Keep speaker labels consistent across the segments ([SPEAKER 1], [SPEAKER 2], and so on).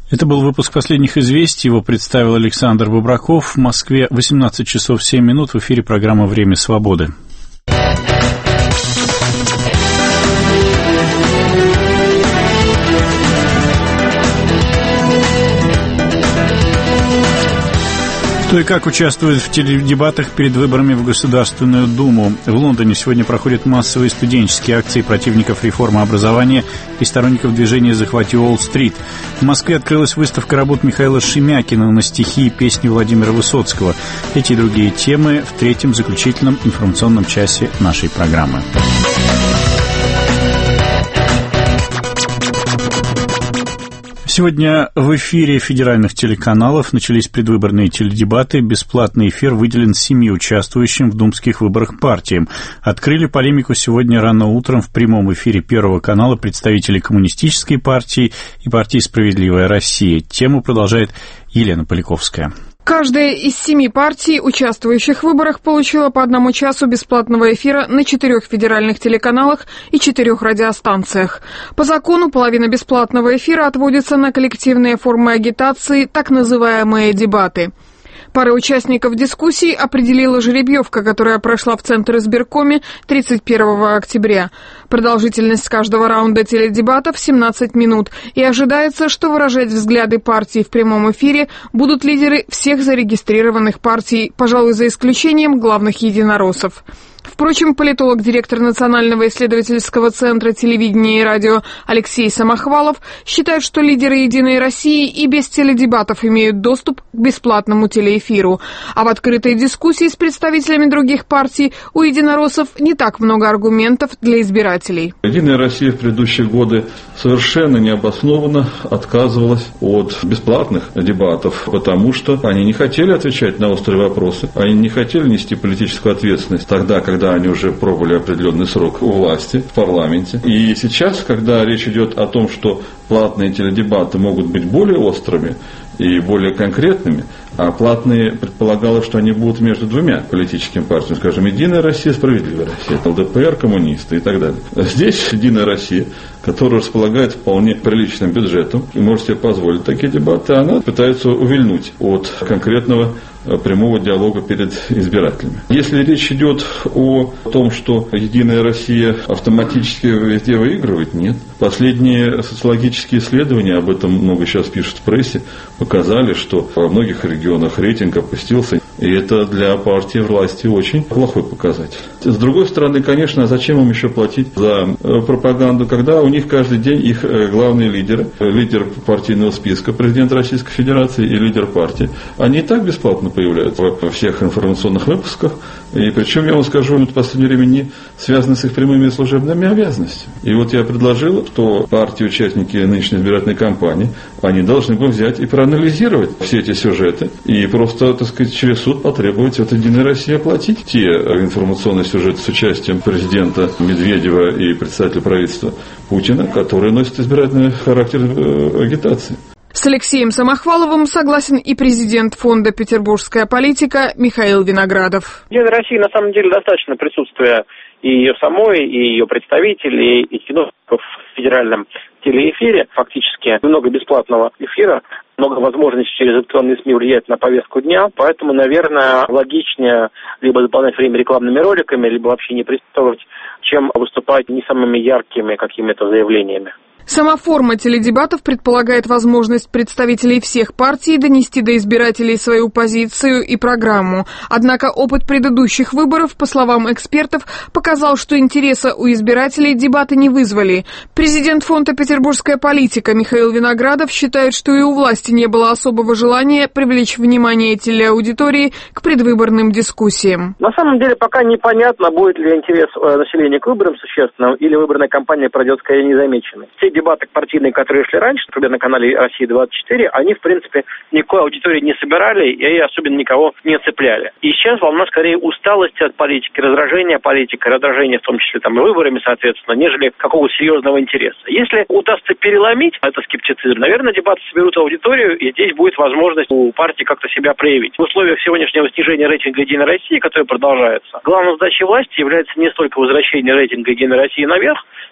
[SPEAKER 1] Это был выпуск последних известий. Его представил Александр Бобраков. В Москве 18 часов 7 минут. В эфире программа «Время свободы». Кто и как участвует в теледебатах перед выборами в Государственную Думу. В Лондоне сегодня проходят массовые студенческие акции противников реформы образования и сторонников движения «Захвати Уолл-стрит». В Москве открылась выставка работ Михаила Шемякина на стихи и песни Владимира Высоцкого. Эти и другие темы в третьем заключительном информационном часе нашей программы. Сегодня в эфире федеральных телеканалов начались предвыборные теледебаты. Бесплатный эфир выделен 7 участвующим в думских выборах партиям. Открыли полемику сегодня рано утром в прямом эфире Первого канала представители Коммунистической партии и партии «Справедливая Россия». Тему продолжает Елена Поляковская.
[SPEAKER 2] Каждая из 7 партий, участвующих в выборах, получила по 1 часу бесплатного эфира на 4 федеральных телеканалах и 4 радиостанциях. По закону половина бесплатного эфира отводится на коллективные формы агитации, так называемые дебаты. Пара участников дискуссий определила жеребьевка, которая прошла в Центр избиркоме 31 октября. Продолжительность каждого раунда теледебатов 17 минут, и ожидается, что выражать взгляды партий в прямом эфире будут лидеры всех зарегистрированных партий, пожалуй, за исключением главных единороссов. Впрочем, политолог, директор Национального исследовательского центра телевидения и радио Алексей Самохвалов считает, что лидеры «Единой России» и без теледебатов имеют доступ к бесплатному телеэфиру. А в открытой дискуссии с представителями других партий у единороссов не так много аргументов для избирателей.
[SPEAKER 3] «Единая Россия» в предыдущие годы совершенно необоснованно отказывалась от бесплатных дебатов, потому что они не хотели отвечать на острые вопросы, они не хотели нести политическую ответственность тогда, когда они уже пробовали определенный срок у власти, в парламенте. И сейчас, когда речь идет о том, что платные теледебаты могут быть более острыми и более конкретными, а платные предполагалось, что они будут между двумя политическими партиями, скажем, «Единая Россия», «Справедливая Россия», ЛДПР, коммунисты и так далее. Здесь «Единая Россия», которая располагает вполне приличным бюджетом и может себе позволить такие дебаты, она пытается увильнуть от конкретного прямого диалога перед избирателями. Если речь идет о том, что «Единая Россия» автоматически везде выигрывает, нет. Последние социологические исследования, об этом много сейчас пишут в прессе, показали, что во многих регионах рейтинг опустился, и это для партии власти очень плохой показатель. С другой стороны, конечно, зачем им еще платить за пропаганду, когда у них каждый день их главные лидеры, лидер партийного списка, президент Российской Федерации и лидер партии, они и так бесплатно появляются во всех информационных выпусках, и причем, я вам скажу, это в последнее время не связано с их прямыми служебными обязанностями. И вот я предложил, что партии, участники нынешней избирательной кампании, они должны бы взять и проанализировать все эти сюжеты и просто, так сказать, через суд потребовать от «Единой России» оплатить те информационные сюжеты с участием президента Медведева и председателя правительства Путина, которые носят избирательный характер агитации.
[SPEAKER 2] С Алексеем Самохваловым согласен и президент фонда «Петербургская политика» Михаил Виноградов.
[SPEAKER 4] «Единой России» на самом деле достаточно присутствия и ее самой, и ее представителей, и чиновников в федеральном телеэфире. Фактически много бесплатного эфира, много возможностей через электронные СМИ влиять на повестку дня. Поэтому, наверное, логичнее либо заполнять время рекламными роликами, либо вообще не присутствовать, чем выступать не самыми яркими какими-то заявлениями.
[SPEAKER 2] Сама форма теледебатов предполагает возможность представителей всех партий донести до избирателей свою позицию и программу. Однако опыт предыдущих выборов, по словам экспертов, показал, что интереса у избирателей дебаты не вызвали. Президент фонда «Петербургская политика» Михаил Виноградов считает, что и у власти не было особого желания привлечь внимание телеаудитории к предвыборным дискуссиям.
[SPEAKER 4] На самом деле пока непонятно, будет ли интерес населения к выборам существенным, или выборная кампания пройдет скорее незамеченной. Те дебаты партийные, которые шли раньше, например, на канале «Россия-24», они, в принципе, никакой аудитории не собирали и особенно никого не цепляли. И сейчас волна скорее усталости от политики, раздражения политикой, раздражения в том числе там и выборами, соответственно, нежели какого-то серьезного интереса. Если удастся переломить это скептицизм, наверное, дебаты соберут аудиторию, и здесь будет возможность у партии как-то себя проявить. В условиях сегодняшнего снижения рейтинга «Единой России», которое продолжается, главной задачей власти является не столько возвращение рейтинга «Единой России» наверх,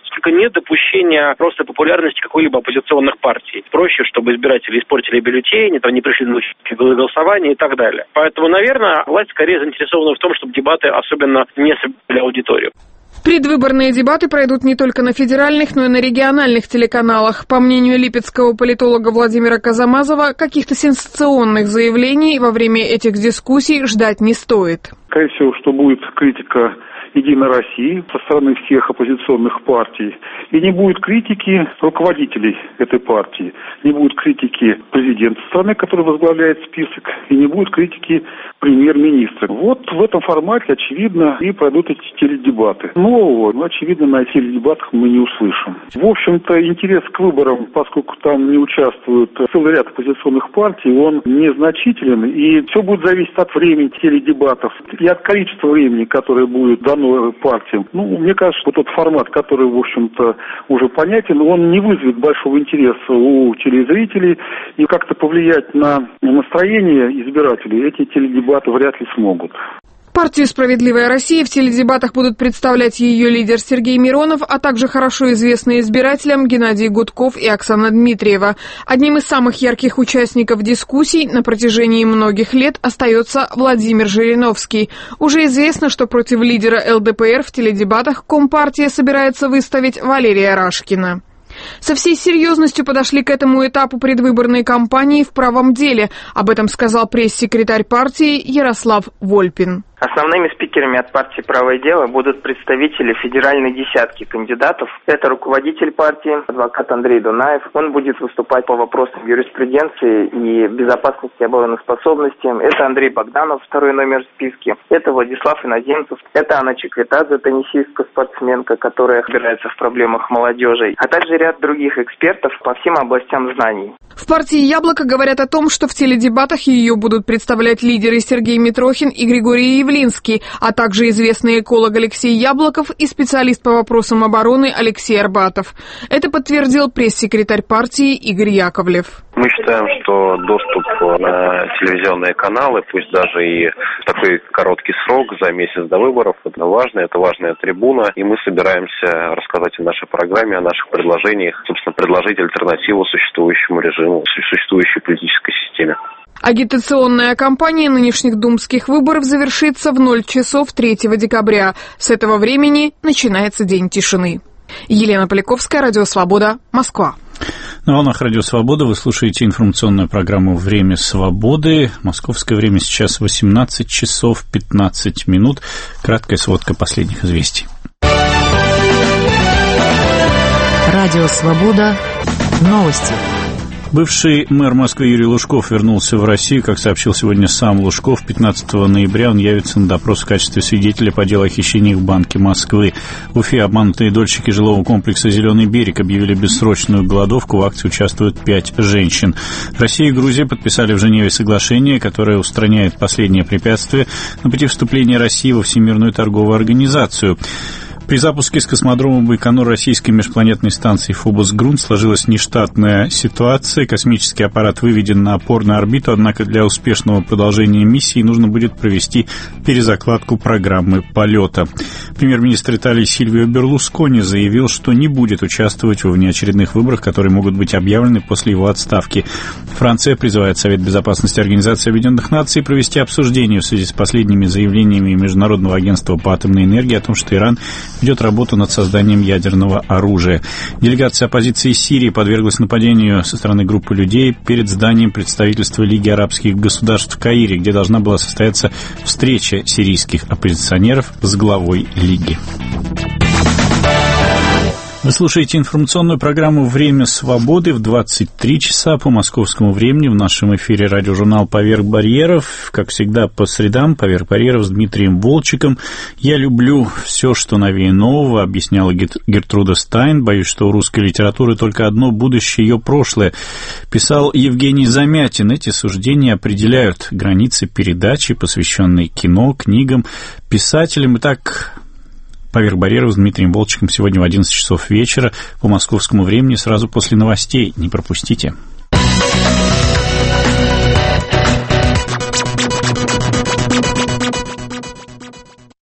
[SPEAKER 4] только нет допущения просто популярности какой-либо оппозиционных партий. Проще, чтобы избиратели испортили бюллетени, не пришли на голосование и так далее. Поэтому, наверное, власть скорее заинтересована в том, чтобы дебаты особенно не собирали аудиторию.
[SPEAKER 2] Предвыборные дебаты пройдут не только на федеральных, но и на региональных телеканалах. По мнению липецкого политолога Владимира Казамазова, каких-то сенсационных заявлений во время этих дискуссий ждать не стоит.
[SPEAKER 5] Скорее всего, что будет критика «Единой России» со стороны всех оппозиционных партий. И не будет критики руководителей этой партии. Не будет критики президента страны, который возглавляет список. И не будет критики премьер-министра. Вот в этом формате, очевидно, и пройдут эти теледебаты. Нового, очевидно, на теледебатах мы не услышим. В общем-то, интерес к выборам, поскольку там не участвует целый ряд оппозиционных партий, он незначителен. И все будет зависеть от времени теледебатов и от количества времени, которое будет дано партиям. Мне кажется, что тот формат, который, в общем-то, уже понятен, он не вызовет большого интереса у телезрителей, и как-то повлиять на настроение избирателей эти теледебаты вряд ли смогут.
[SPEAKER 2] Партию «Справедливая Россия» в теледебатах будут представлять ее лидер Сергей Миронов, а также хорошо известные избирателям Геннадий Гудков и Оксана Дмитриева. Одним из самых ярких участников дискуссий на протяжении многих лет остается Владимир Жириновский. Уже известно, что против лидера ЛДПР в теледебатах Компартия собирается выставить Валерия Рашкина. Со всей серьезностью подошли к этому этапу предвыборной кампании в правом деле. Об этом сказал пресс-секретарь партии Ярослав Вольпин.
[SPEAKER 6] Основными спикерами от партии «Правое дело» будут представители федеральной десятки кандидатов. Это руководитель партии, адвокат Андрей Дунаев. Он будет выступать по вопросам юриспруденции и безопасности и обороноспособности. Это Андрей Богданов, второй номер в списке. Это Владислав Иноземцев. Это Анна Чеквитадзе, теннисистка-спортсменка, которая разбирается в проблемах молодежи. А также ряд других экспертов по всем областям знаний.
[SPEAKER 2] В партии «Яблоко» говорят о том, что в теледебатах ее будут представлять лидеры Сергей Митрохин и Григорий Явлинский, а также известный эколог Алексей Яблоков и специалист по вопросам обороны Алексей Арбатов. Это подтвердил пресс-секретарь партии Игорь Яковлев.
[SPEAKER 7] Мы считаем, что доступ на телевизионные каналы, пусть даже и в такой короткий срок, за месяц до выборов, это важная трибуна, и мы собираемся рассказать о нашей программе, о наших предложениях, собственно, предложить альтернативу существующему режиму, существующей политической системе.
[SPEAKER 2] Агитационная кампания нынешних думских выборов завершится в 0 часов 3 декабря. С этого времени начинается День тишины. Елена Поляковская, Радио Свобода, Москва.
[SPEAKER 1] На волнах Радио Свобода вы слушаете информационную программу «Время свободы». Московское время сейчас 18 часов 15 минут. Краткая сводка последних известий.
[SPEAKER 8] Радио Свобода. Новости.
[SPEAKER 1] Бывший мэр Москвы Юрий Лужков вернулся в Россию. Как сообщил сегодня сам Лужков, 15 ноября он явится на допрос в качестве свидетеля по делу о хищениях в Банке Москвы. В Уфе обманутые дольщики жилого комплекса «Зеленый берег» объявили бессрочную голодовку. В акции участвуют 5 женщин. Россия и Грузия подписали в Женеве соглашение, которое устраняет последнее препятствие на пути вступления России во Всемирную торговую организацию. При запуске с космодрома Байконур российской межпланетной станции «Фобос-Грунт» сложилась нештатная ситуация. Космический аппарат выведен на опорную орбиту, однако для успешного продолжения миссии нужно будет провести перезакладку программы полета. Премьер-министр Италии Сильвио Берлускони заявил, что не будет участвовать во внеочередных выборах, которые могут быть объявлены после его отставки. Франция призывает Совет безопасности Организации Объединенных Наций провести обсуждение в связи с последними заявлениями Международного агентства по атомной энергии о том, что Иран ведет работу над созданием ядерного оружия. Делегация оппозиции Сирии подверглась нападению со стороны группы людей перед зданием представительства Лиги арабских государств в Каире, где должна была состояться встреча сирийских оппозиционеров с главой Лиги. Вы слушаете информационную программу «Время свободы» в 23 часа по московскому времени. В нашем эфире радиожурнал «Поверх барьеров». Как всегда, по средам «Поверх барьеров» с Дмитрием Волчиком. Я люблю все, что новее нового, объясняла Гертруда Стайн. Боюсь, что у русской литературы только одно будущее, ее прошлое. Писал Евгений Замятин. Эти суждения определяют границы передачи, посвященной кино, книгам, писателям. Итак, «Поверх барьеров» с Дмитрием Волчиком сегодня в 11 часов вечера по московскому времени, сразу после новостей. Не пропустите.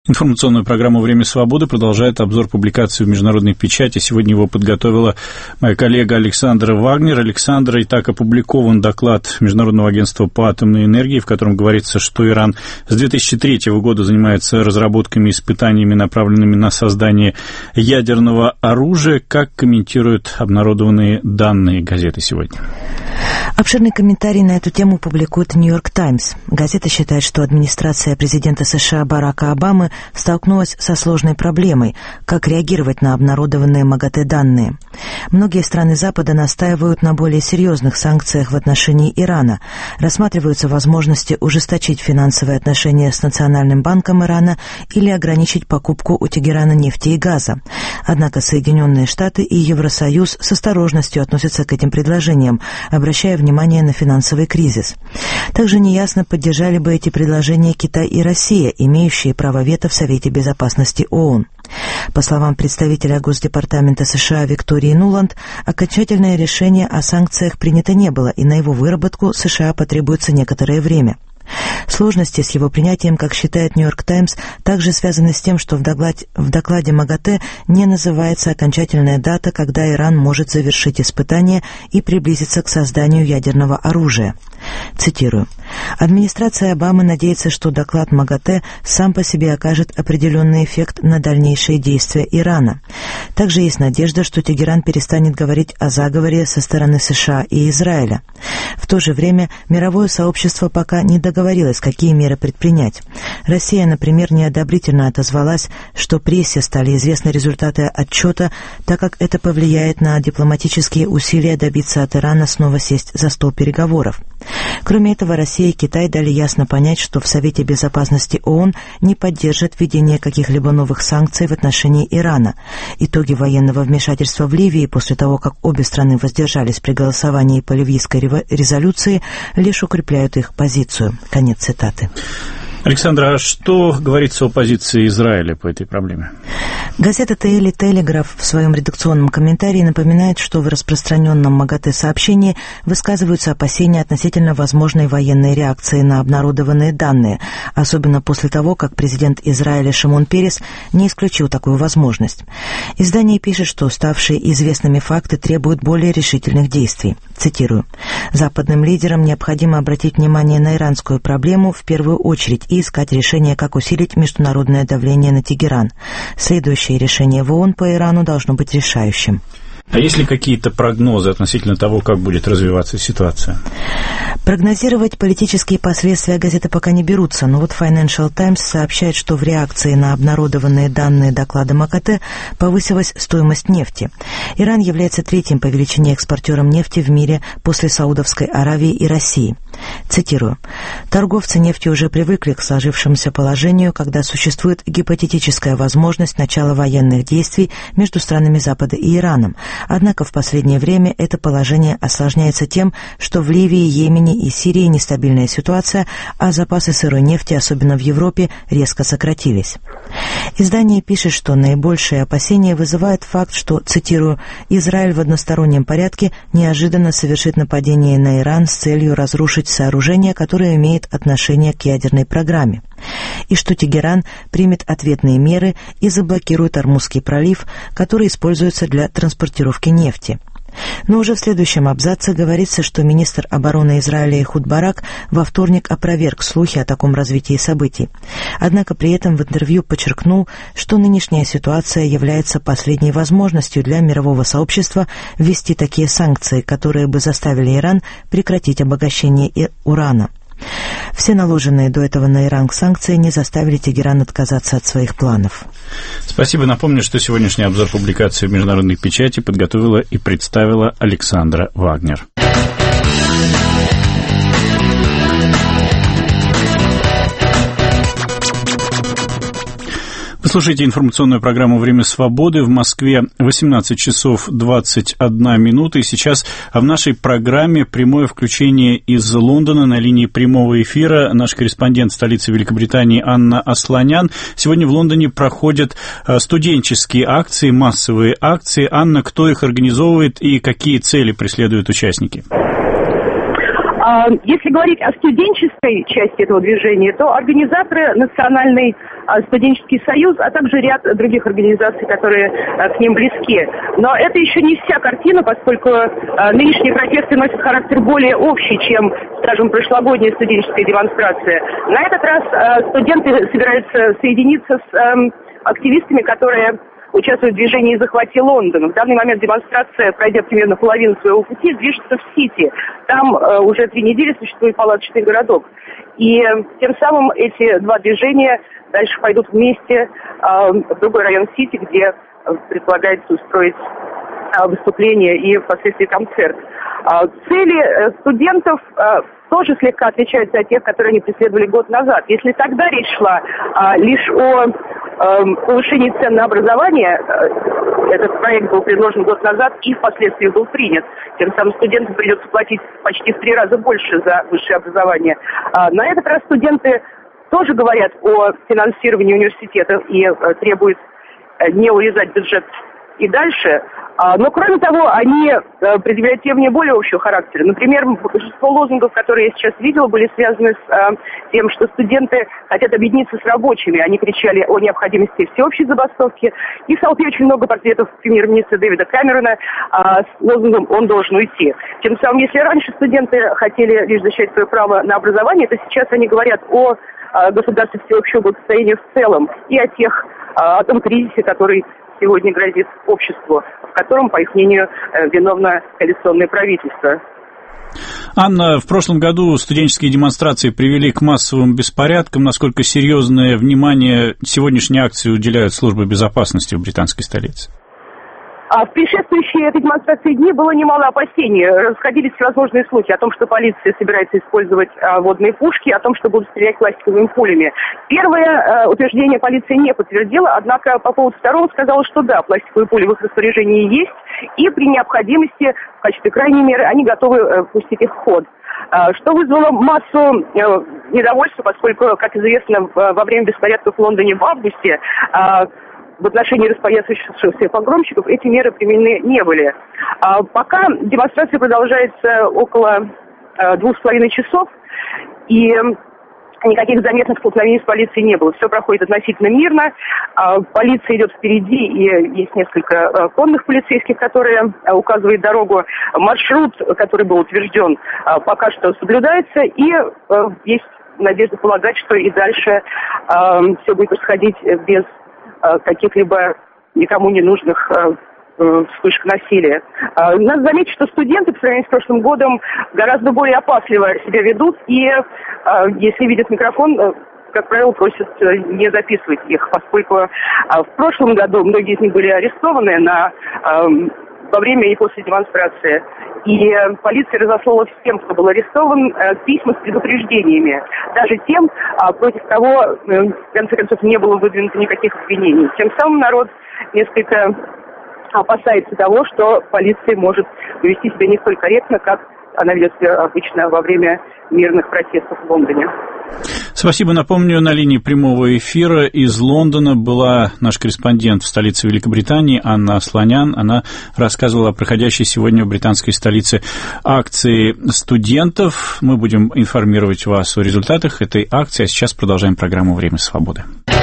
[SPEAKER 1] Информационную программу «Время свободы» продолжает обзор публикаций в международной печати. Сегодня его подготовила моя коллега Александра Вагнер. Александра, итак, опубликован доклад Международного агентства по атомной энергии, в котором говорится, что Иран с 2003 года занимается разработками и испытаниями, направленными на создание ядерного оружия. Как комментируют обнародованные данные газеты сегодня?
[SPEAKER 9] Обширный комментарий на эту тему публикует «Нью-Йорк Таймс». Газета считает, что администрация президента США Барака Обамы столкнулась со сложной проблемой, как реагировать на обнародованные МАГАТЭ данные. Многие страны Запада настаивают на более серьезных санкциях в отношении Ирана. Рассматриваются возможности ужесточить финансовые отношения с Национальным банком Ирана или ограничить покупку у Тегерана нефти и газа. Однако Соединенные Штаты и Евросоюз с осторожностью относятся к этим предложениям, обращая внимание на финансовый кризис. Также неясно, поддержали бы эти предложения Китай и Россия, имеющие право вето в Совете Безопасности ООН. По словам представителя Госдепартамента США Виктории Нуланд, окончательное решение о санкциях принято не было, и на его выработку США потребуется некоторое время. Сложности с его принятием, как считает «Нью-Йорк Таймс», также связаны с тем, что в докладе МАГАТЭ не называется окончательная дата, когда Иран может завершить испытания и приблизиться к созданию ядерного оружия. Цитирую. «Администрация Обамы надеется, что доклад МАГАТЭ сам по себе окажет определенный эффект на дальнейшие действия Ирана. Также есть надежда, что Тегеран перестанет говорить о заговоре со стороны США и Израиля. В то же время мировое сообщество пока не договорилось, какие меры предпринять. Россия, например, неодобрительно отозвалась, что прессе стали известны результаты отчета, так как это повлияет на дипломатические усилия добиться от Ирана снова сесть за стол переговоров. Кроме этого, Россия и Китай дали ясно понять, что в Совете Безопасности ООН не поддержат введение каких-либо новых санкций в отношении Ирана. Итоги военного вмешательства в Ливии после того, как обе страны воздержались при голосовании по ливийской резолюции, лишь укрепляют их позицию». Конец цитаты.
[SPEAKER 1] Александра, а что говорится о позиции Израиля по этой проблеме?
[SPEAKER 9] Газета «Daily Telegraph» в своем редакционном комментарии напоминает, что в распространенном МАГАТЭ сообщении высказываются опасения относительно возможной военной реакции на обнародованные данные, особенно после того, как президент Израиля Шимон Перес не исключил такую возможность. Издание пишет, что ставшие известными факты требуют более решительных действий. Цитирую. «Западным лидерам необходимо обратить внимание на иранскую проблему в первую очередь и искать решение, как усилить международное давление на Тегеран. Следующее решение в ООН по Ирану должно быть решающим».
[SPEAKER 1] А есть ли какие-то прогнозы относительно того, как будет развиваться ситуация?
[SPEAKER 9] Прогнозировать политические последствия газеты пока не берутся, но вот Financial Times сообщает, что в реакции на обнародованные данные доклада МАГАТЭ повысилась стоимость нефти. Иран является третьим по величине экспортером нефти в мире после Саудовской Аравии и России. Цитирую. «Торговцы нефтью уже привыкли к сложившемуся положению, когда существует гипотетическая возможность начала военных действий между странами Запада и Ираном. Однако в последнее время это положение осложняется тем, что в Ливии, Йемене и Сирии нестабильная ситуация, а запасы сырой нефти, особенно в Европе, резко сократились». Издание пишет, что наибольшие опасения вызывает факт, что, цитирую, «Израиль в одностороннем порядке неожиданно совершит нападение на Иран с целью разрушить сооружение, которое имеет отношение к ядерной программе, и что Тегеран примет ответные меры и заблокирует Ормузский пролив, который используется для транспортировки нефти». Но уже в следующем абзаце говорится, что министр обороны Израиля Эхуд Барак во вторник опроверг слухи о таком развитии событий. Однако при этом в интервью подчеркнул, что нынешняя ситуация является последней возможностью для мирового сообщества ввести такие санкции, которые бы заставили Иран прекратить обогащение урана. Все наложенные до этого на Иран санкции не заставили Тегеран отказаться от своих планов.
[SPEAKER 1] Спасибо. Напомню, что сегодняшний обзор публикации в международной печати подготовила и представила Александра Вагнер. Вы слушаете информационную программу «Время свободы». В Москве 18 часов 21 минута. И сейчас в нашей программе прямое включение из Лондона на линии прямого эфира. Наш корреспондент столицы Великобритании Анна Асланян. Сегодня в Лондоне проходят студенческие акции, массовые акции. Анна, кто их организовывает и какие цели преследуют участники?
[SPEAKER 10] Если говорить о студенческой части этого движения, то организаторы Национальный студенческий союз, а также ряд других организаций, которые к ним близки. Но это еще не вся картина, поскольку нынешние протесты носят характер более общий, чем, скажем, прошлогодняя студенческая демонстрация. На этот раз студенты собираются соединиться с активистами, которые участвуют в движении «Захвати Лондон». В данный момент демонстрация, пройдя примерно половину своего пути, движется в Сити. Там уже 3 недели существует палаточный городок. И тем самым эти два движения дальше пойдут вместе в другой район Сити, где предполагается устроить выступление и впоследствии концерт. Цели студентов тоже слегка отличаются от тех, которые они преследовали год назад. Если тогда речь шла лишь о повышении цен на образование, этот проект был предложен год назад и впоследствии был принят. Тем самым студентам придется платить почти в 3 раза больше за высшее образование. На этот раз студенты тоже говорят о финансировании университетов и требуют не урезать бюджет и дальше. Но, кроме того, они предъявляют требования более общего характера. Например, большинство лозунгов, которые я сейчас видела, были связаны с тем, что студенты хотят объединиться с рабочими. Они кричали о необходимости всеобщей забастовки. И в толпе очень много портретов премьер-министра Дэвида Кэмерона с лозунгом «Он должен уйти». Тем самым, если раньше студенты хотели лишь защищать свое право на образование, то сейчас они говорят о государстве всеобщего благосостояния в целом и о том кризисе, который сегодня грозит обществу, в котором, по их мнению, виновно коалиционное правительство.
[SPEAKER 1] Анна, в прошлом году студенческие демонстрации привели к массовым беспорядкам. Насколько серьезное внимание сегодняшней акции уделяют службы безопасности в британской столице?
[SPEAKER 10] В предшествующие этой демонстрации дни было немало опасений. Расходились всевозможные слухи о том, что полиция собирается использовать водные пушки, о том, что будут стрелять пластиковыми пулями. Первое утверждение полиция не подтвердила, однако по поводу второго сказала, что да, пластиковые пули в их распоряжении есть, и при необходимости, в качестве крайней меры, они готовы пустить их в ход. Что вызвало массу недовольства, поскольку, как известно, во время беспорядков в Лондоне в августе в отношении распоясавшихся погромщиков эти меры применены не были. Пока демонстрация продолжается около 2,5 часов, и никаких заметных столкновений с полицией не было. Все проходит относительно мирно. Полиция идет впереди, и есть несколько конных полицейских, которые указывают дорогу. Маршрут, который был утвержден, пока что соблюдается, и есть надежда полагать, что и дальше все будет происходить без каких-либо никому не нужных вспышек насилия. Надо заметить, что студенты по сравнению с прошлым годом гораздо более опасливо себя ведут, и если видят микрофон, как правило, просят не записывать их, поскольку в прошлом году многие из них были арестованы во время и после демонстрации. И полиция разослала всем, кто был арестован, письма с предупреждениями. Даже тем, против кого, в конце концов, не было выдвинуто никаких обвинений. Тем самым народ несколько опасается того, что полиция может повести себя не столь корректно, как она ведет себя обычно во время мирных протестов в Лондоне.
[SPEAKER 1] Спасибо. Напомню, на линии прямого эфира из Лондона была наш корреспондент в столице Великобритании Анна Асланян. Она рассказывала о проходящей сегодня в британской столице акции студентов. Мы будем информировать вас о результатах этой акции, а сейчас продолжаем программу «Время свободы».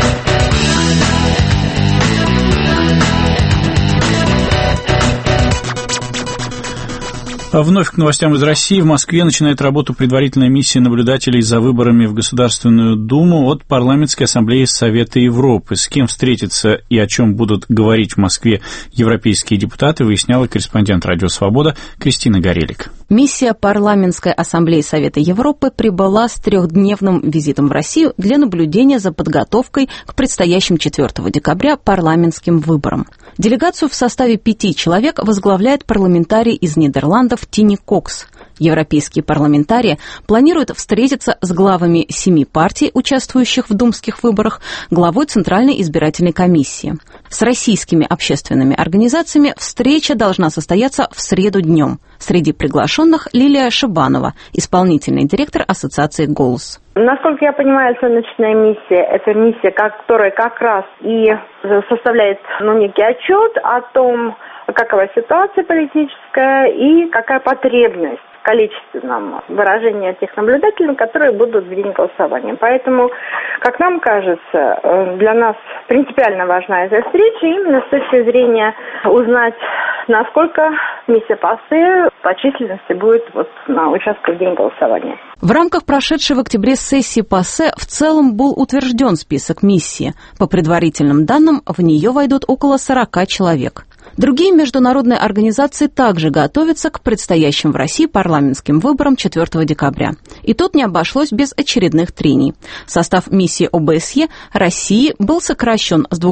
[SPEAKER 1] Вновь к новостям из России. В Москве начинает работу предварительная миссия наблюдателей за выборами в Государственную Думу от Парламентской ассамблеи Совета Европы. С кем встретиться и о чем будут говорить в Москве европейские депутаты, выясняла корреспондент «Радио Свобода» Кристина Горелик.
[SPEAKER 11] Миссия Парламентской ассамблеи Совета Европы прибыла с 3-дневным визитом в Россию для наблюдения за подготовкой к предстоящим 4 декабря парламентским выборам. Делегацию в составе 5 человек возглавляет парламентарий из Нидерландов Тини Кокс. Европейские парламентарии планируют встретиться с главами 7 партий, участвующих в думских выборах, главой Центральной избирательной комиссии. С российскими общественными организациями встреча должна состояться в среду днем. Среди приглашенных Лилия Шибанова, исполнительный директор ассоциации «Голос».
[SPEAKER 12] Насколько я понимаю, солнечная миссия – это миссия, которая как раз и составляет некий отчет о том, какова ситуация политическая и какая потребность количественном выражении тех наблюдателей, которые будут в день голосования. Поэтому, как нам кажется, для нас принципиально важна эта встреча именно с точки зрения узнать, насколько миссия ПАСЕ по численности будет на участке в день голосования.
[SPEAKER 11] В рамках прошедшей в октябре сессии ПАСЕ в целом был утвержден список миссии. По предварительным данным, в нее войдут около 40 человек. Другие международные организации также готовятся к предстоящим в России парламентским выборам 4 декабря. И тут не обошлось без очередных трений. Состав миссии ОБСЕ России был сокращен с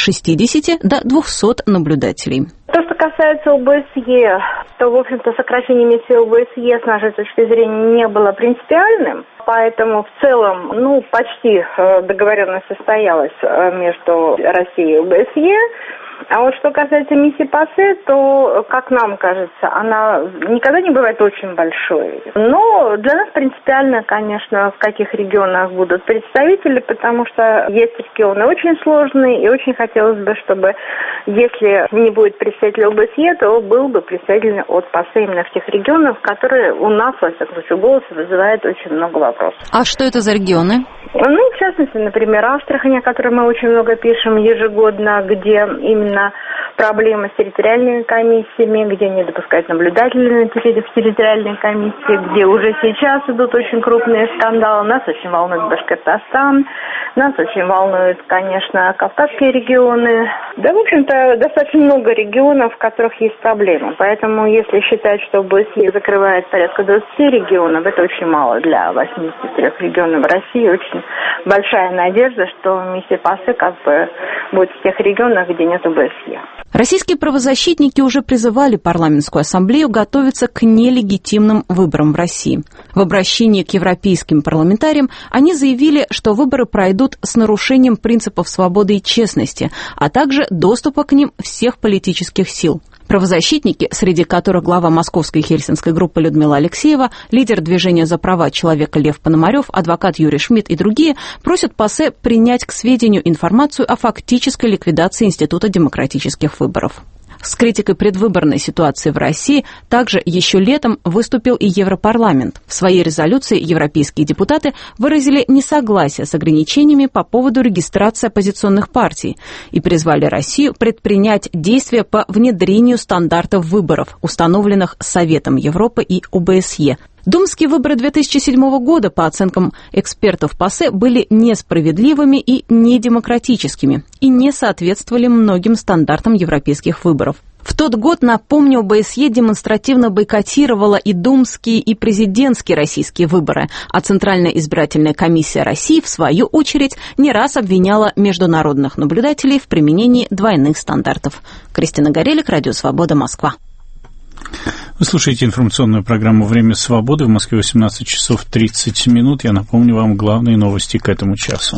[SPEAKER 11] 260 до 200 наблюдателей.
[SPEAKER 12] То, что касается ОБСЕ, то, в общем-то, сокращение миссии ОБСЕ с нашей точки зрения не было принципиальным. Поэтому в целом, почти договоренность состоялась между Россией и ОБСЕ. А вот что касается миссии ПАСЕ, то, как нам кажется, она никогда не бывает очень большой. Но для нас принципиально, конечно, в каких регионах будут представители, потому что есть регионы очень сложные, и очень хотелось бы, чтобы, если не будет представителя ОБСЕ, то был бы представитель от ПАСЕ именно в тех регионах, которые у нас, во всяком случае, голос вызывает очень много вопросов.
[SPEAKER 11] А что это за регионы?
[SPEAKER 12] В частности, например, Астрахань, о которой мы очень много пишем ежегодно, где именно проблемы с территориальными комиссиями, где не допускают наблюдателей в территориальной комиссии, где уже сейчас идут очень крупные скандалы. Нас очень волнует Башкортостан, нас очень волнуют, конечно, Кавказские регионы. Да, в общем-то, достаточно много регионов, в которых есть проблемы. Поэтому, если считать, что ОБСЕ закрывает порядка 20 регионов, это очень мало для 83 регионов России. Очень большая надежда, что миссия ПАСЕ будет в тех регионах, где нет ОБСЕ.
[SPEAKER 11] Российские правозащитники уже призывали парламентскую ассамблею готовиться к нелегитимным выборам в России. В обращении к европейским парламентариям они заявили, что выборы пройдут с нарушением принципов свободы и честности, а также доступа к ним всех политических сил. Правозащитники, среди которых глава московской хельсинской группы Людмила Алексеева, лидер движения за права человека Лев Пономарев, адвокат Юрий Шмидт и другие, просят ПАСЕ принять к сведению информацию о фактической ликвидации Института демократических выборов. С критикой предвыборной ситуации в России также еще летом выступил и Европарламент. В своей резолюции европейские депутаты выразили несогласие с ограничениями по поводу регистрации оппозиционных партий и призвали Россию предпринять действия по внедрению стандартов выборов, установленных Советом Европы и ОБСЕ. Думские выборы 2007 года, по оценкам экспертов ПАСЕ, были несправедливыми и недемократическими и не соответствовали многим стандартам европейских выборов. В тот год, напомню, ОБСЕ демонстративно бойкотировала и думские, и президентские российские выборы, а Центральная избирательная комиссия России, в свою очередь, не раз обвиняла международных наблюдателей в применении двойных стандартов. Кристина Горелик, Радио Свобода, Москва.
[SPEAKER 1] Вы слушаете информационную программу «Время свободы». В Москве 18 часов 30 минут. Я напомню вам главные новости к этому часу.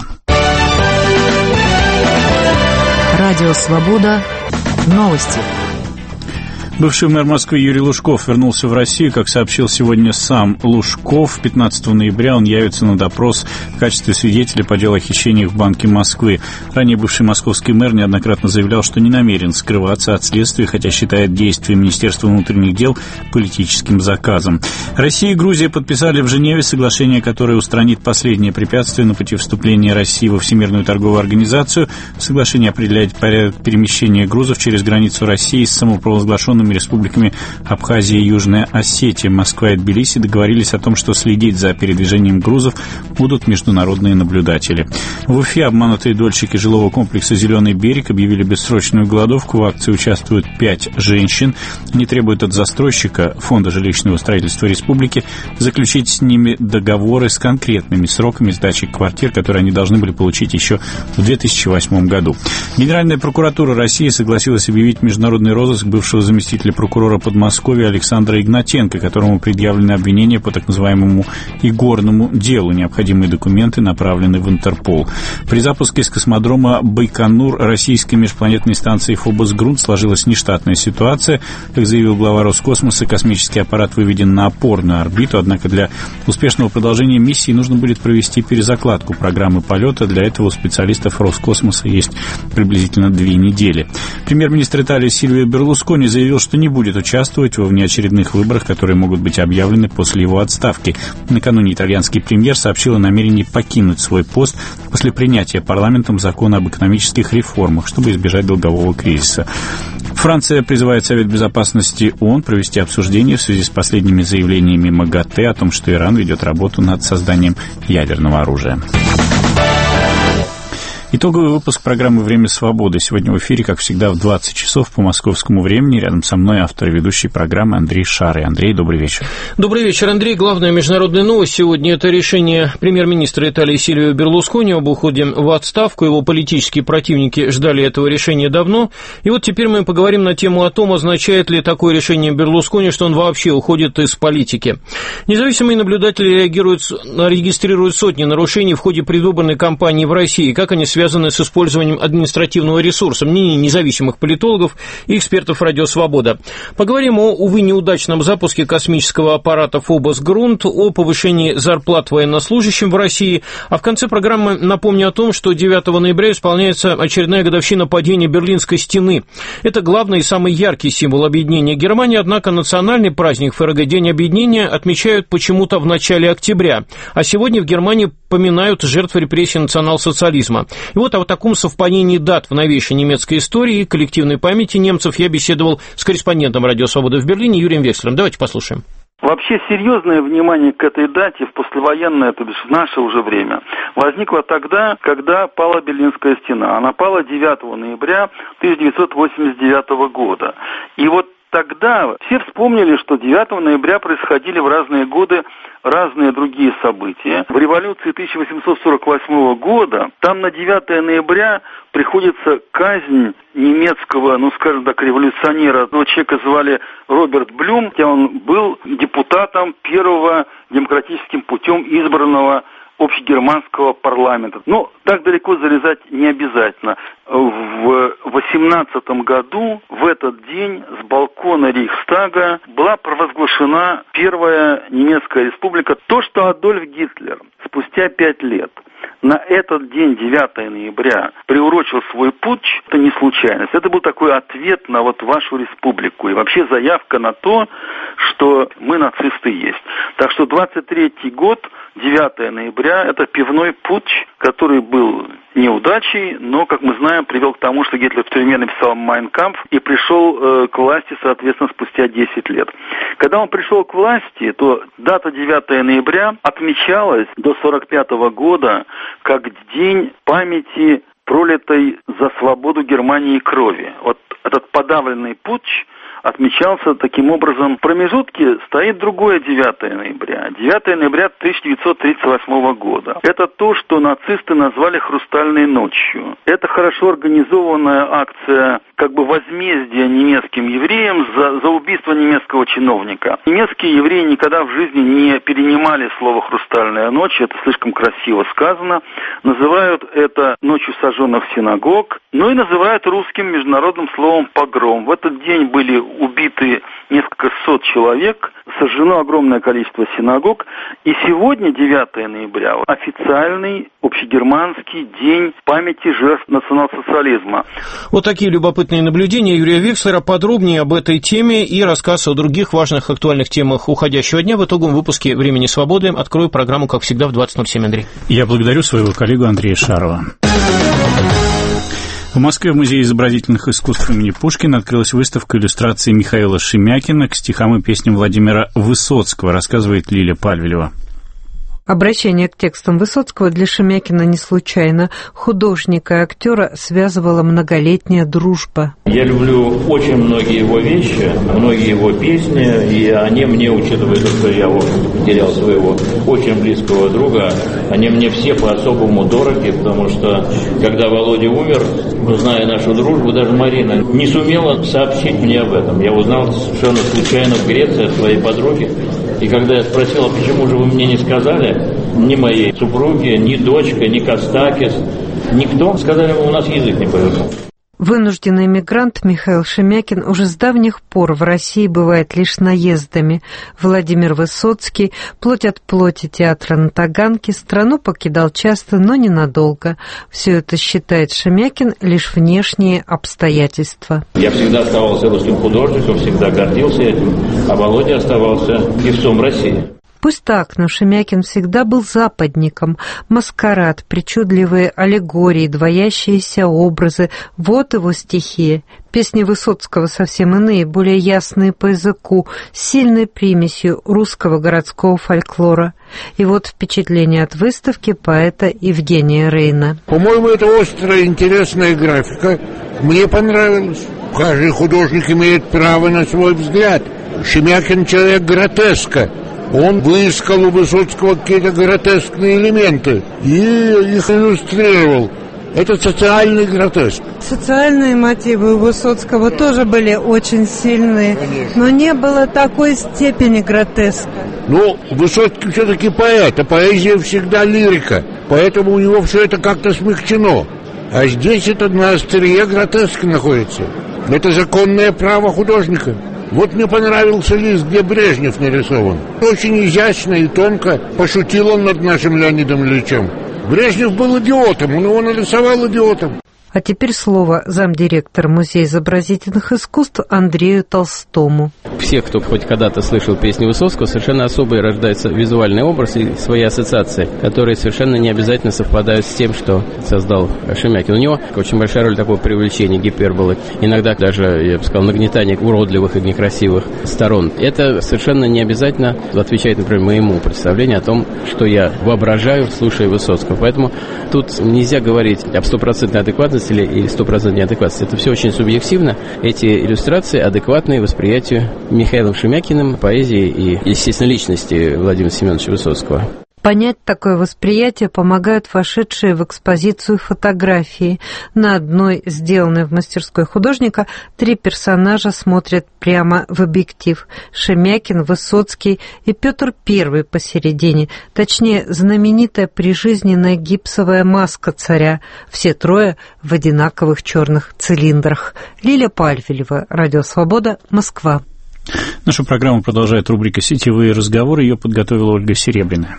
[SPEAKER 8] Радио «Свобода». Новости.
[SPEAKER 1] Бывший мэр Москвы Юрий Лужков вернулся в Россию. Как сообщил сегодня сам Лужков, 15 ноября он явится на допрос в качестве свидетеля по делу о хищениях в Банке Москвы. Ранее бывший московский мэр неоднократно заявлял, что не намерен скрываться от следствия, хотя считает действия Министерства внутренних дел политическим заказом. Россия и Грузия подписали в Женеве соглашение, которое устранит последнее препятствие на пути вступления России во Всемирную торговую организацию. Соглашение определяет порядок перемещения грузов через границу России с самопровозглашенным республиками Абхазия и Южная Осетия. Москва и Тбилиси договорились о том, что следить за передвижением грузов будут международные наблюдатели. В Уфе обманутые дольщики жилого комплекса «Зеленый берег» объявили бессрочную голодовку. В акции участвуют 5 женщин. Они требуют от застройщика Фонда жилищного строительства республики заключить с ними договоры с конкретными сроками сдачи квартир, которые они должны были получить еще в 2008 году. Генеральная прокуратура России согласилась объявить международный розыск бывшего заместителя прокурора Подмосковья Александра Игнатенко, которому предъявлены обвинения по так называемому игорному делу. Необходимые документы направлены в Интерпол. При запуске с космодрома Байконур российской межпланетной станции Фобос-Грунт сложилась нештатная ситуация. Как заявил глава Роскосмоса, космический аппарат выведен на опорную орбиту, однако для успешного продолжения миссии нужно будет провести перезакладку программы полета. Для этого у специалистов Роскосмоса есть приблизительно 2 недели. Премьер-министр Италии Сильвио Берлускони заявил, что не будет участвовать во внеочередных выборах, которые могут быть объявлены после его отставки. Накануне итальянский премьер сообщил о намерении покинуть свой пост после принятия парламентом закона об экономических реформах, чтобы избежать долгового кризиса. Франция призывает Совет Безопасности ООН провести обсуждение в связи с последними заявлениями МАГАТЭ о том, что Иран ведет работу над созданием ядерного оружия. Итоговый выпуск программы «Время свободы». Сегодня в эфире, как всегда, в 20 часов по московскому времени. Рядом со мной автор и ведущий программы Андрей Шары. Андрей, добрый вечер.
[SPEAKER 13] Добрый вечер, Андрей. Главная международная новость сегодня – это решение премьер-министра Италии Сильвио Берлускони об уходе в отставку. Его политические противники ждали этого решения давно. И вот теперь мы поговорим на тему о том, означает ли такое решение Берлускони, что он вообще уходит из политики. Независимые наблюдатели регистрируют сотни нарушений в ходе предвыборной кампании в России. Как они связаны с использованием административного ресурса, мнений независимых политологов и экспертов «Радио Свобода». Поговорим о, увы, неудачном запуске космического аппарата «Фобос-Грунт», о повышении зарплат военнослужащим в России, а в конце программы напомню о том, что 9 ноября исполняется очередная годовщина падения Берлинской стены. Это главный и самый яркий символ объединения Германии, однако национальный праздник ФРГ, День объединения, отмечают почему-то в начале октября, а сегодня в Германии поминают жертв репрессий национал-социализма. И вот о таком совпадении дат в новейшей немецкой истории и коллективной памяти немцев я беседовал с корреспондентом «Радио Свобода» в Берлине Юрием Векслером. Давайте послушаем.
[SPEAKER 5] Вообще серьезное внимание к этой дате в послевоенное, то бишь в наше уже время, возникло тогда, когда пала Берлинская стена. Она пала 9 ноября 1989 года. И вот тогда все вспомнили, что 9 ноября происходили в разные годы разные другие события. В революции 1848 года, там на 9 ноября приходится казнь немецкого, скажем так, революционера. Этого человека звали Роберт Блюм, он был депутатом первого демократическим путем избранного общегерманского парламента. Но так далеко залезать не обязательно. В 18 году, в этот день, с балкона Рейхстага была провозглашена Первая немецкая республика. То, что Адольф Гитлер спустя 5 лет на этот день, 9 ноября, приурочил свой путч, это не случайность. Это был такой ответ на вот вашу республику. И вообще заявка на то, что мы нацисты есть. Так что 23-й год, 9 ноября, это пивной путч, который был неудачей, но, как мы знаем, привел к тому, что Гитлер в тюрьме написал «Майн кампф» и пришел к власти, соответственно, спустя 10 лет. Когда он пришел к власти, то дата 9 ноября отмечалась до 1945 года как день памяти пролитой за свободу Германии крови. Вот этот подавленный путч отмечался таким образом. В промежутке стоит другое 9 ноября. 9 ноября 1938 года. Это то, что нацисты назвали «Хрустальной ночью». Это хорошо организованная акция возмездия немецким евреям за убийство немецкого чиновника. Немецкие евреи никогда в жизни не перенимали слово «Хрустальная ночь», это слишком красиво сказано. Называют это «Ночью сожженных синагог», но и называют русским международным словом «погром». В этот день были убиты несколько сот человек, сожжено огромное количество синагог, и сегодня, 9 ноября, официальный общегерманский день памяти жертв национал-социализма.
[SPEAKER 13] Вот такие любопытные наблюдения Юрия Векслера. Подробнее об этой теме и рассказ о других важных актуальных темах уходящего дня в итоговом выпуске «Времени свободы». Открою программу, как всегда, в 20:07, Андрей.
[SPEAKER 1] Я благодарю своего коллегу Андрея Шарова. В Москве в Музее изобразительных искусств имени Пушкина открылась выставка иллюстраций Михаила Шемякина к стихам и песням Владимира Высоцкого, рассказывает Лиля Пальвелева.
[SPEAKER 14] Обращение к текстам Высоцкого для Шемякина не случайно. Художника и актера связывала многолетняя дружба.
[SPEAKER 15] Я люблю очень многие его вещи, многие его песни, и они мне, учитывая то, что я потерял своего очень близкого друга, они мне все по-особому дороги, потому что, когда Володя умер, зная нашу дружбу, даже Марина не сумела сообщить мне об этом. Я узнал совершенно случайно в Греции от своей подруги, и когда я спросил, почему же вы мне не сказали, ни моей супруге, ни дочка, ни Костакис, никто, сказали, у нас язык не повернул.
[SPEAKER 14] Вынужденный мигрант Михаил Шемякин уже с давних пор в России бывает лишь наездами. Владимир Высоцкий, плоть от плоти театра на Таганке, страну покидал часто, но ненадолго. Все это считает Шемякин лишь внешние обстоятельства.
[SPEAKER 15] Я всегда оставался русским художником, всегда гордился этим, а Володя оставался певцом России.
[SPEAKER 14] Пусть так, но Шемякин всегда был западником. Маскарад, причудливые аллегории, двоящиеся образы — вот его стихия. Песни Высоцкого совсем иные, более ясные по языку, с сильной примесью русского городского фольклора. И вот впечатление от выставки поэта Евгения Рейна.
[SPEAKER 16] По-моему, это острая, интересная графика. Мне понравилось. Каждый художник имеет право на свой взгляд. Шемякин — человек гротеска. Он выискал у Высоцкого какие-то гротескные элементы и их иллюстрировал. Это социальный гротеск.
[SPEAKER 14] Социальные мотивы у Высоцкого тоже были очень сильные, но не было такой степени гротеска.
[SPEAKER 16] Ну, Высоцкий все-таки поэт, а поэзия всегда лирика, поэтому у него все это как-то смягчено. А здесь это на острие гротеска находится. Это законное право художника. Вот мне понравился лист, где Брежнев нарисован. Очень изящно и тонко пошутил он над нашим Леонидом Ильичем. Брежнев был идиотом, он его нарисовал идиотом.
[SPEAKER 14] А теперь слово замдиректора Музея изобразительных искусств Андрею Толстому.
[SPEAKER 17] Все, кто хоть когда-то слышал песни Высоцкого, совершенно особый рождается визуальный образ и свои ассоциации, которые совершенно не обязательно совпадают с тем, что создал Шемякин. У него очень большая роль такого привлечения, гиперболы, иногда даже, я бы сказал, нагнетания уродливых и некрасивых сторон. Это совершенно не обязательно отвечает, например, моему представлению о том, что я воображаю, слушая Высоцкого. Поэтому тут нельзя говорить об стопроцентной адекватности и стопроцентной неадекватности. Это все очень субъективно. Эти иллюстрации адекватны восприятию Михаилом Шемякиным поэзии и, естественно, личности Владимира Семеновича Высоцкого.
[SPEAKER 14] Понять такое восприятие помогают вошедшие в экспозицию фотографии. На одной, сделанной в мастерской художника, 3 персонажа смотрят прямо в объектив. Шемякин, Высоцкий и Петр I посередине. Точнее, знаменитая прижизненная гипсовая маска царя. Все 3 в одинаковых черных цилиндрах. Лиля Пальвелева, Радио Свобода, Москва.
[SPEAKER 1] Нашу программу продолжает рубрика «Сетевые разговоры». Ее подготовила Ольга Серебряная.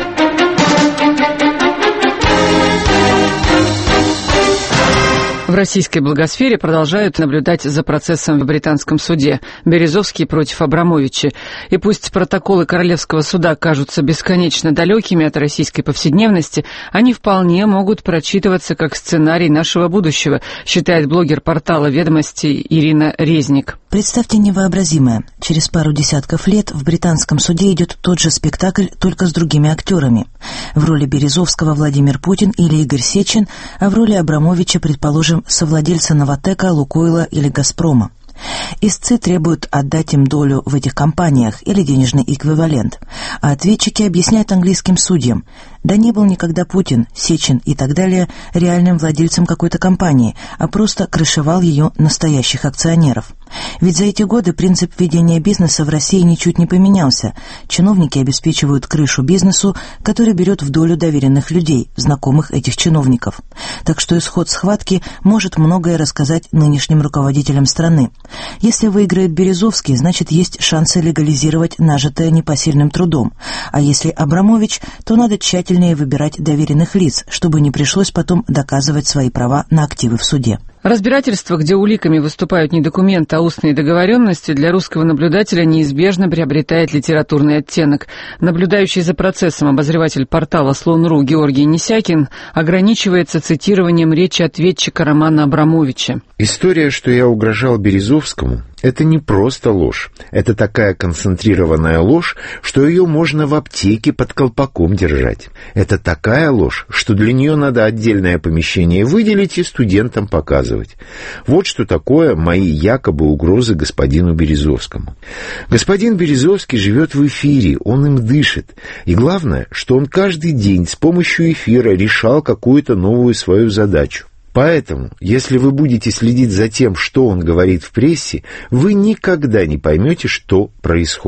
[SPEAKER 18] В российской блогосфере продолжают наблюдать за процессом в британском суде. Березовский против Абрамовича. И пусть протоколы Королевского суда кажутся бесконечно далекими от российской повседневности, они вполне могут прочитываться как сценарий нашего будущего, считает блогер портала «Ведомости» Ирина Резник.
[SPEAKER 9] Представьте невообразимое. Через пару десятков лет в британском суде идет тот же спектакль, только с другими актерами. В роли Березовского Владимир Путин или Игорь Сечин, а в роли Абрамовича, предположим, совладельца Новатэка, Лукойла или Газпрома. Истцы требуют отдать им долю в этих компаниях или денежный эквивалент, а ответчики объясняют английским судьям: да не был никогда Путин, Сечин и так далее реальным владельцем какой-то компании, а просто крышевал ее настоящих акционеров. Ведь за эти годы принцип ведения бизнеса в России ничуть не поменялся. Чиновники обеспечивают крышу бизнесу, который берет в долю доверенных людей, знакомых этих чиновников. Так что исход схватки может многое рассказать нынешним руководителям страны. Если выиграет Березовский, значит, есть шансы легализировать нажитое непосильным трудом. А если Абрамович, то надо тщательнее выбирать доверенных лиц, чтобы не пришлось потом доказывать свои права на активы в суде.
[SPEAKER 18] Разбирательство, где уликами выступают не документы, а устные договоренности, для русского наблюдателя неизбежно приобретает литературный оттенок. Наблюдающий за процессом обозреватель портала «Слон.ру» Георгий Несякин ограничивается цитированием речи ответчика Романа Абрамовича.
[SPEAKER 19] История, что я угрожал Березовскому, это не просто ложь. Это такая концентрированная ложь, что ее можно в аптеке под колпаком держать. Это такая ложь, что для нее надо отдельное помещение выделить и студентам показывать. Вот что такое мои якобы угрозы господину Березовскому. Господин Березовский живет в эфире, он им дышит. И главное, что он каждый день с помощью эфира решал какую-то новую свою задачу. Поэтому, если вы будете следить за тем, что он говорит в прессе, вы никогда не поймете, что происходит.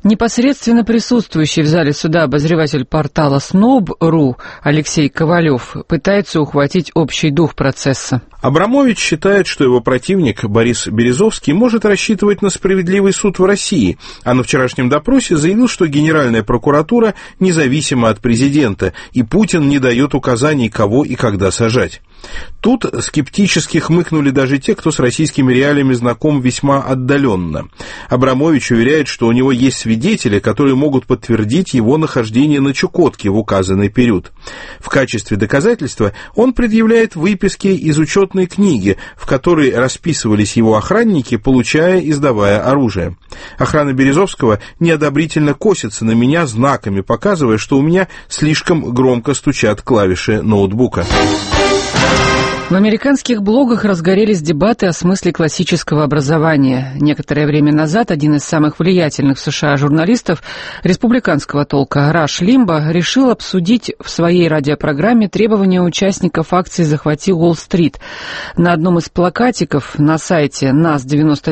[SPEAKER 18] Непосредственно присутствующий в зале суда обозреватель портала СНОБ.ру Алексей Ковалев пытается ухватить общий дух процесса.
[SPEAKER 20] Абрамович считает, что его противник Борис Березовский может рассчитывать на справедливый суд в России, а на вчерашнем допросе заявил, что Генеральная прокуратура независима от президента, и Путин не дает указаний, кого и когда сажать. Тут скептически хмыкнули даже те, кто с российскими реалиями знаком весьма отдаленно. Абрамович уверяет, что у него есть свидетели, которые могут подтвердить его нахождение на Чукотке в указанный период. В качестве доказательства он предъявляет выписки из учетной книги, в которой расписывались его охранники, получая и сдавая оружие. Охрана Березовского неодобрительно косится на меня знаками, показывая, что у меня слишком громко стучат клавиши ноутбука.
[SPEAKER 18] В американских блогах разгорелись дебаты о смысле классического образования. Некоторое время назад один из самых влиятельных в США журналистов республиканского толка Раш Лимбо решил обсудить в своей радиопрограмме требования участников акции «Захвати Уолл-стрит». На одном из плакатиков на сайте «Нас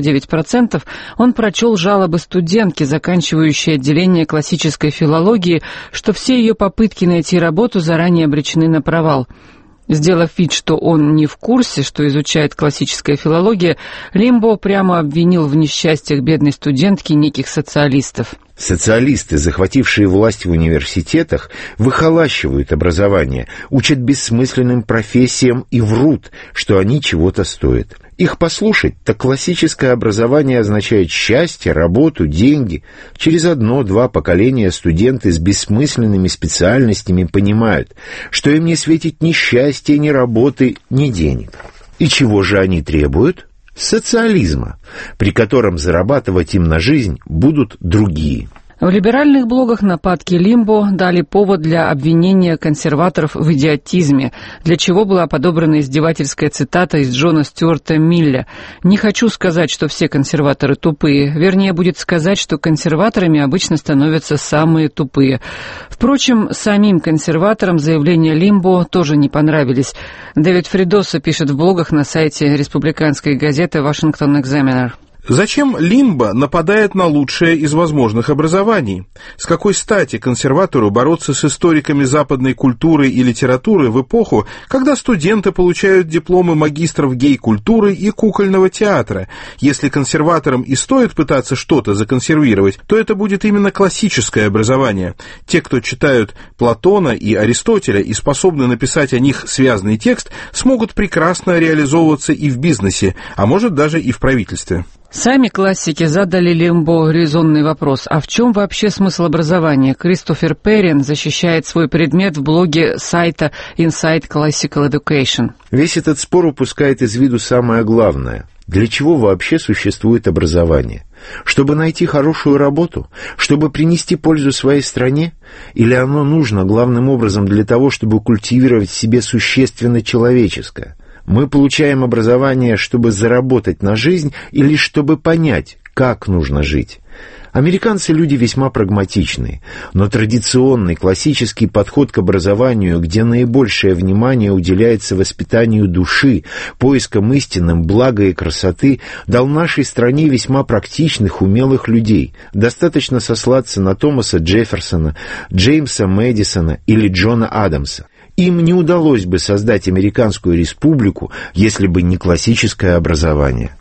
[SPEAKER 18] 99%» он прочел жалобы студентки, заканчивающей отделение классической филологии, что все ее попытки найти работу заранее обречены на провал. Сделав вид, что он не в курсе, что изучает классическая филология, Лимбо прямо обвинил в несчастьях бедной студентки неких социалистов.
[SPEAKER 19] Социалисты, захватившие власть в университетах, выхолащивают образование, учат бессмысленным профессиям и врут, что они чего-то стоят. Их послушать, так классическое образование означает счастье, работу, деньги. Через 1-2 поколения студенты с бессмысленными специальностями понимают, что им не светит ни счастья, ни работы, ни денег. И чего же они требуют? Социализма, при котором зарабатывать им на жизнь будут другие.
[SPEAKER 18] В либеральных блогах нападки Лимбо дали повод для обвинения консерваторов в идиотизме, для чего была подобрана издевательская цитата из Джона Стюарта Милля: «Не хочу сказать, что все консерваторы тупые. Вернее, будет сказать, что консерваторами обычно становятся самые тупые». Впрочем, самим консерваторам заявления Лимбо тоже не понравились. Дэвид Фридоса пишет в блогах на сайте республиканской газеты «Вашингтон Экзаменер».
[SPEAKER 20] Зачем Лимбо нападает на лучшее из возможных образований? С какой стати консерватору бороться с историками западной культуры и литературы в эпоху, когда студенты получают дипломы магистров гей-культуры и кукольного театра? Если консерваторам и стоит пытаться что-то законсервировать, то это будет именно классическое образование. Те, кто читают Платона и Аристотеля и способны написать о них связный текст, смогут прекрасно реализовываться и в бизнесе, а может даже и в правительстве.
[SPEAKER 18] Сами классики задали Лимбо резонный вопрос: а в чем вообще смысл образования? Кристофер Перрин защищает свой предмет в блоге сайта Inside Classical Education.
[SPEAKER 19] Весь этот спор упускает из виду самое главное. Для чего вообще существует образование? Чтобы найти хорошую работу? Чтобы принести пользу своей стране? Или оно нужно главным образом для того, чтобы культивировать в себе существенно человеческое? Мы получаем образование, чтобы заработать на жизнь или чтобы понять, как нужно жить. Американцы люди весьма прагматичные, но традиционный классический подход к образованию, где наибольшее внимание уделяется воспитанию души, поискам истинным блага и красоты, дал нашей стране весьма практичных, умелых людей. Достаточно сослаться на Томаса Джефферсона, Джеймса Мэдисона или Джона Адамса. Им не удалось бы создать американскую республику, если бы не классическое образование.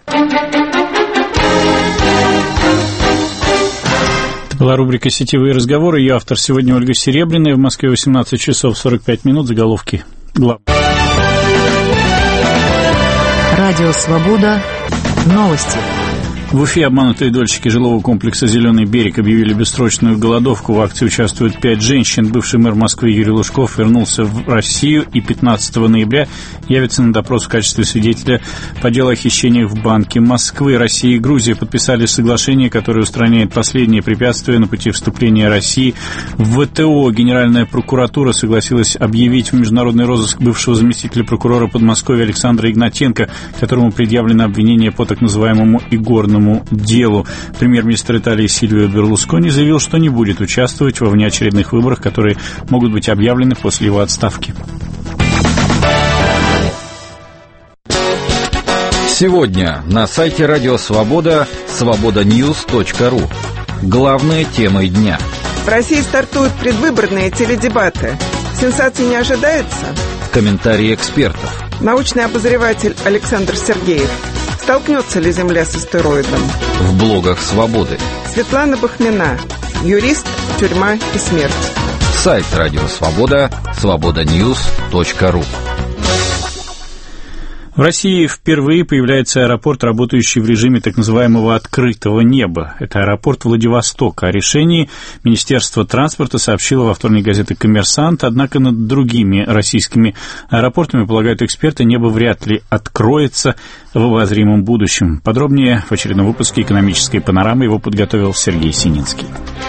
[SPEAKER 1] Это была рубрика «Сетевые разговоры». Ее автор сегодня Ольга Серебряная. В Москве 18 часов 45 минут. Заголовки глав.
[SPEAKER 8] Радио «Свобода». Новости.
[SPEAKER 1] В Уфе обманутые дольщики жилого комплекса «Зеленый берег» объявили бессрочную голодовку. В акции участвуют 5 женщин. Бывший мэр Москвы Юрий Лужков вернулся в Россию и 15 ноября явится на допрос в качестве свидетеля по делу о хищениях в Банке Москвы. Россия и Грузия подписали соглашение, которое устраняет последние препятствия на пути вступления России в ВТО. Генеральная прокуратура согласилась объявить в международный розыск бывшего заместителя прокурора Подмосковья Александра Игнатенко, которому предъявлено обвинение по так называемому игорному делу. Премьер-министр Италии Сильвио Берлускони заявил, что не будет участвовать во внеочередных выборах, которые могут быть объявлены после его отставки.
[SPEAKER 21] Сегодня на сайте Радио Свобода свободаньюз.ру. главной темой дня.
[SPEAKER 22] В России стартуют предвыборные теледебаты. Сенсаций не ожидается?
[SPEAKER 21] Комментарии экспертов.
[SPEAKER 22] Научный обозреватель Александр Сергеев. Столкнется ли Земля с астероидом?
[SPEAKER 21] В блогах «Свободы».
[SPEAKER 22] Светлана Бахмина. Юрист, тюрьма и смерть.
[SPEAKER 21] Сайт Радио Свобода, свободаньюз.ру.
[SPEAKER 1] В России впервые появляется аэропорт, работающий в режиме так называемого открытого неба. Это аэропорт Владивостока. О решении Министерство транспорта сообщило во вторник газета «Коммерсант», однако над другими российскими аэропортами, полагают эксперты, небо вряд ли откроется в обозримом будущем. Подробнее в очередном выпуске «Экономической панорамы» его подготовил Сергей Сининский.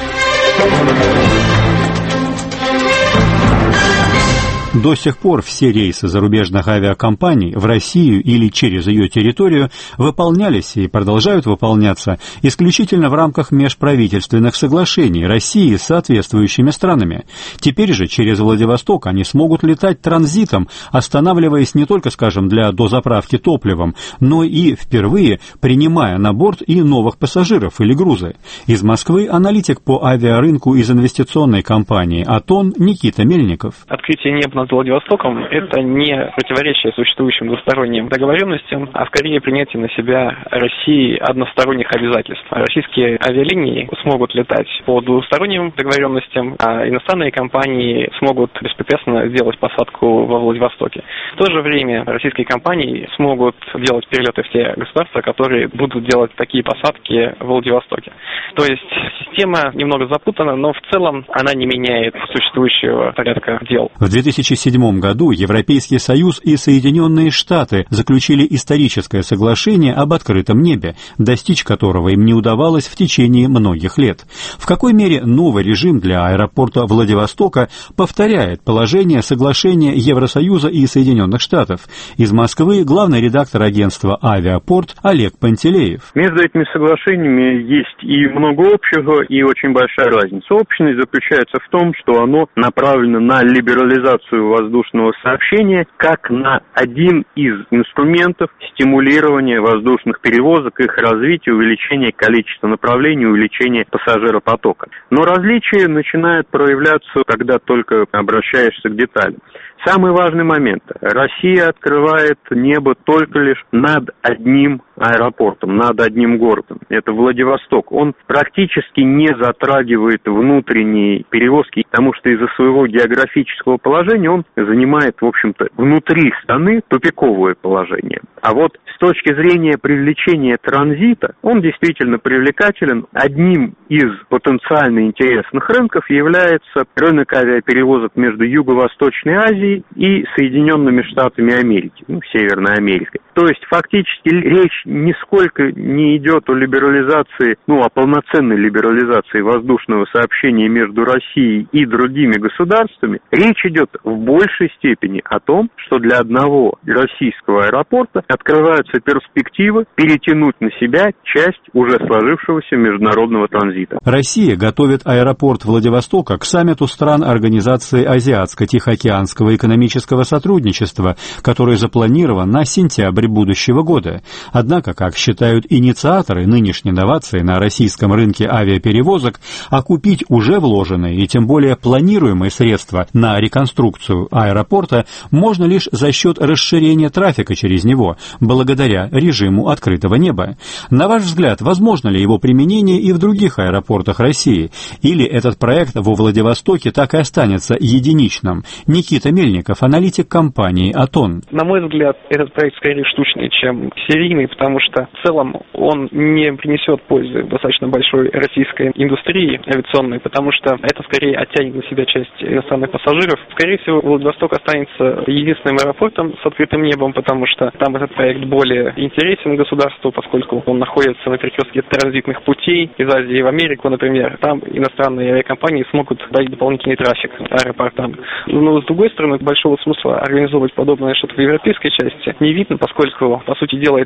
[SPEAKER 23] До сих пор все рейсы зарубежных авиакомпаний в Россию или через ее территорию выполнялись и продолжают выполняться исключительно в рамках межправительственных соглашений России с соответствующими странами. Теперь же через Владивосток они смогут летать транзитом, останавливаясь не только, скажем, для дозаправки топливом, но и впервые принимая на борт и новых пассажиров или грузы. Из Москвы аналитик по авиарынку из инвестиционной компании «Атон» Никита Мельников.
[SPEAKER 24] Открытие неба над Владивостоком – это не противоречие существующим двусторонним договоренностям, а скорее принятие на себя России односторонних обязательств. Российские авиалинии смогут летать по двусторонним договоренностям, а иностранные компании смогут беспрепятственно сделать посадку во Владивостоке. В то же время российские компании смогут делать перелеты в те государства, которые будут делать такие посадки в Владивостоке. То есть система немного запутана, но в целом она не меняет существующего порядка дел.
[SPEAKER 23] В 2007 году Европейский Союз и Соединенные Штаты заключили историческое соглашение об открытом небе, достичь которого им не удавалось в течение многих лет. В какой мере новый режим для аэропорта Владивостока повторяет положение соглашения Евросоюза и Соединенных Штатов? Из Москвы главный редактор агентства «Авиапорт» Олег Пантелеев.
[SPEAKER 25] Между этими соглашениями есть и много общего, и очень большая разница. Общность заключается в том, что оно направлено на либерализацию воздушного сообщения как на один из инструментов стимулирования воздушных перевозок, их развития, увеличения количества направлений, увеличения пассажиропотока. Но различия начинают проявляться, когда только обращаешься к деталям. Самый важный момент. Россия открывает небо только лишь над одним аэропортом, над одним городом. Это Владивосток. Он практически не затрагивает внутренние перевозки, потому что из-за своего географического положения он занимает, в общем-то, внутри страны тупиковое положение. А вот с точки зрения привлечения транзита, он действительно привлекателен. Одним из потенциально интересных рынков является рынок авиаперевозок между Юго-Восточной Азией и Соединенными Штатами Америки, Северной Америкой. То есть фактически речь нисколько не идет о либерализации, о полноценной либерализации воздушного сообщения между Россией и другими государствами. Речь идет в большей степени о том, что для одного российского аэропорта открываются перспективы перетянуть на себя часть уже сложившегося международного транзита.
[SPEAKER 23] Россия готовит аэропорт Владивостока к саммиту стран Организации Азиатско-Тихоокеанского экономического сотрудничества, который запланирован на сентябрь будущего года. Однако, как считают инициаторы нынешней новации на российском рынке авиаперевозок, окупить уже вложенные и тем более планируемые средства на реконструкцию аэропорта можно лишь за счет расширения трафика через него, благодаря режиму открытого неба. На ваш взгляд, возможно ли его применение и в других аэропортах России? Или этот проект во Владивостоке так и останется единичным? Никита Мельников, аналитик компании «Атон».
[SPEAKER 24] На мой взгляд, этот проект скорее штучный, чем серийный, потому что в целом он не принесет пользы достаточно большой российской индустрии авиационной, потому что это скорее оттянет на себя часть иностранных пассажиров. Скорее всего, Владивосток останется единственным аэропортом с открытым небом, потому что там этот проект более интересен государству, поскольку он находится на перекрестке транзитных путей из Азии в Америку, например. Там иностранные авиакомпании смогут дать дополнительный трафик аэропортам. Но, с другой стороны, большого смысла организовывать подобное что-то в европейской части не видно, поскольку, по сути дела, это откроет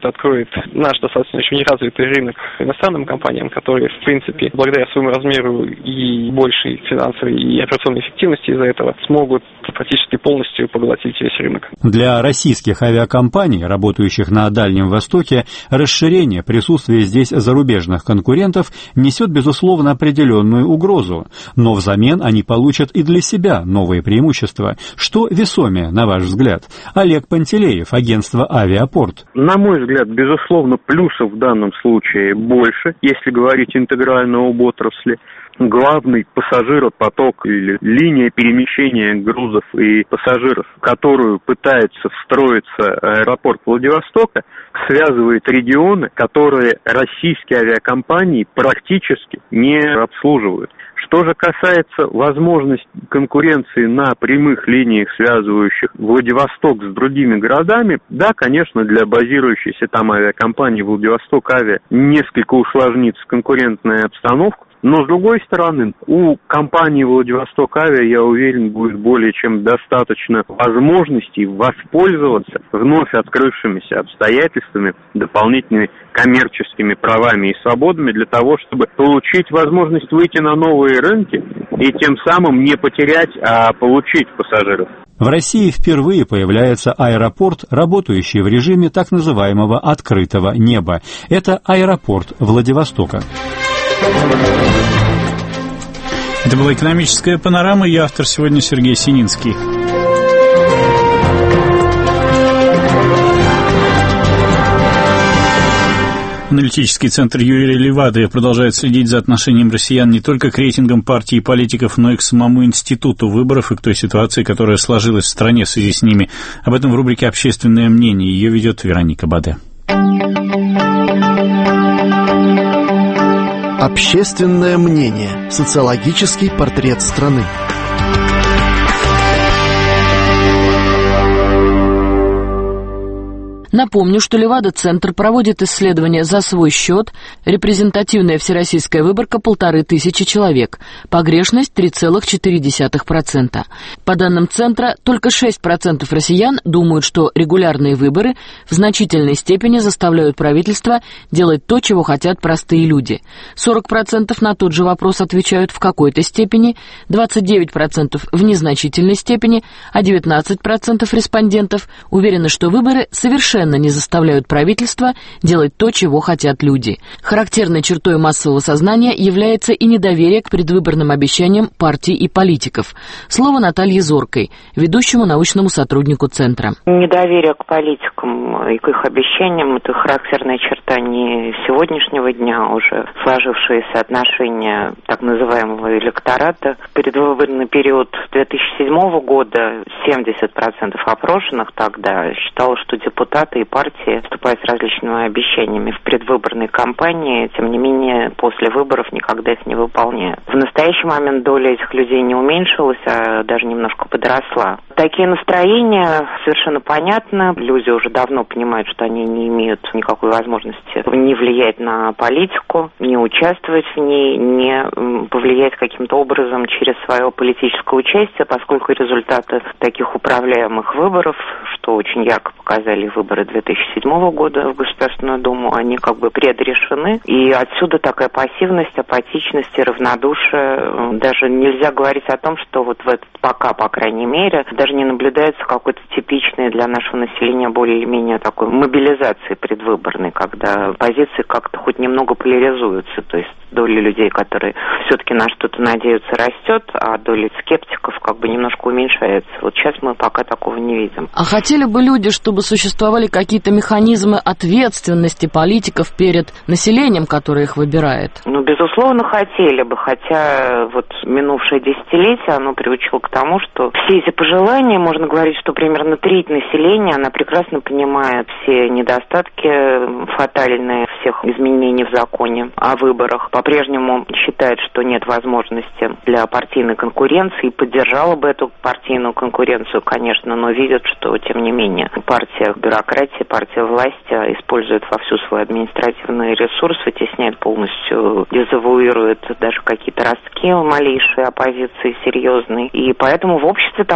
[SPEAKER 24] открыт наш достаточно еще не развитый рынок иностранным компаниям, которые, в принципе, благодаря своему размеру и большей финансовой и операционной эффективности из-за этого смогут практически полностью поглотить весь рынок.
[SPEAKER 23] Для российских авиакомпаний, работающих на Дальнем Востоке, расширение присутствия здесь зарубежных конкурентов несет, безусловно, определенную угрозу. Но взамен они получат и для себя новые преимущества. Что весомее, на ваш взгляд? Олег Пантелеев, агентство «Авиапорт».
[SPEAKER 25] На мой взгляд, безусловно, плюсов в данном случае больше, если говорить интегрально об отрасли. Главный пассажиропоток или линия перемещения грузов и пассажиров, в которую пытается встроиться аэропорт Владивостока, связывает регионы, которые российские авиакомпании практически не обслуживают. Что же касается возможности конкуренции на прямых линиях, связывающих Владивосток с другими городами, да, конечно, для базирующейся там авиакомпании Владивосток Авиа несколько усложнится конкурентная обстановка. Но, с другой стороны, у компании Владивосток Авиа, я уверен, будет более чем достаточно возможностей воспользоваться вновь открывшимися обстоятельствами, дополнительными коммерческими правами и свободами для того, чтобы получить возможность выйти на новые рынки и тем самым не потерять, а получить пассажиров.
[SPEAKER 23] В России впервые появляется аэропорт, работающий в режиме так называемого открытого неба. Это аэропорт Владивостока.
[SPEAKER 1] Это была экономическая панорама, и автор сегодня Сергей Сининский. Аналитический центр Юрия Левады продолжает следить за отношением россиян не только к рейтингам партий и политиков, но и к самому институту выборов и к той ситуации, которая сложилась в стране в связи с ними. Об этом в рубрике «Общественное мнение». Ее ведет Вероника Баде.
[SPEAKER 2] Общественное мнение. Социологический портрет страны.
[SPEAKER 18] Напомню, что Левада-центр проводит исследования за свой счет. Репрезентативная всероссийская выборка 1500 человек. Погрешность 3,4%. По данным центра, только 6% россиян думают, что регулярные выборы в значительной степени заставляют правительство делать то, чего хотят простые люди. 40% на тот же вопрос отвечают в какой-то степени, 29% в незначительной степени, а 19% респондентов уверены, что выборы совершенно не заставляют правительство делать то, чего хотят люди. Характерной чертой массового сознания является и недоверие к предвыборным обещаниям партий и политиков. Слово Наталье Зоркой, ведущему научному сотруднику Центра.
[SPEAKER 3] Недоверие к политикам и к их обещаниям – это характерная черта не сегодняшнего дня, уже сложившиеся отношения так называемого электората. В предвыборный период 2007 года 70% опрошенных тогда считало, что депутаты и партии вступают с различными обещаниями в предвыборной кампании, тем не менее после выборов никогда их не выполняют. В настоящий момент доля этих людей не уменьшилась, а даже немножко подросла. Такие настроения совершенно понятны. Люди уже давно понимают, что они не имеют никакой возможности не влиять на политику, не участвовать в ней, не повлиять каким-то образом через свое политическое участие, поскольку результаты таких управляемых выборов, что очень ярко показали выборы 2007 года в Государственную Думу, они как бы предрешены. И отсюда такая пассивность, апатичность и равнодушие. Даже нельзя говорить о том, что вот в этот пока, по крайней мере, даже не наблюдается какой-то типичной для нашего населения более или менее такой мобилизации предвыборной, когда позиции как-то хоть немного поляризуются. То есть доля людей, которые все-таки на что-то надеются, растет, а доля скептиков как бы немножко уменьшается. Вот сейчас мы пока такого не видим.
[SPEAKER 18] А хотели бы люди, чтобы существовали какие-то механизмы ответственности политиков перед населением, которое их выбирает?
[SPEAKER 3] Ну, безусловно, хотели бы, хотя вот минувшее десятилетие, оно приучило к тому, что все эти пожелания, можно говорить, что примерно треть населения, она прекрасно понимает все недостатки фатальные всех изменений в законе о выборах, по-прежнему считает, что нет возможности для партийной конкуренции, и поддержала бы эту партийную конкуренцию, конечно, но видят, что, тем не менее, партия бюрократии, партия власти использует вовсю свой административный ресурс, вытесняет полностью, дезавуирует даже какие-то ростки малейшие оппозиции серьезной. И поэтому в обществе такое соглашение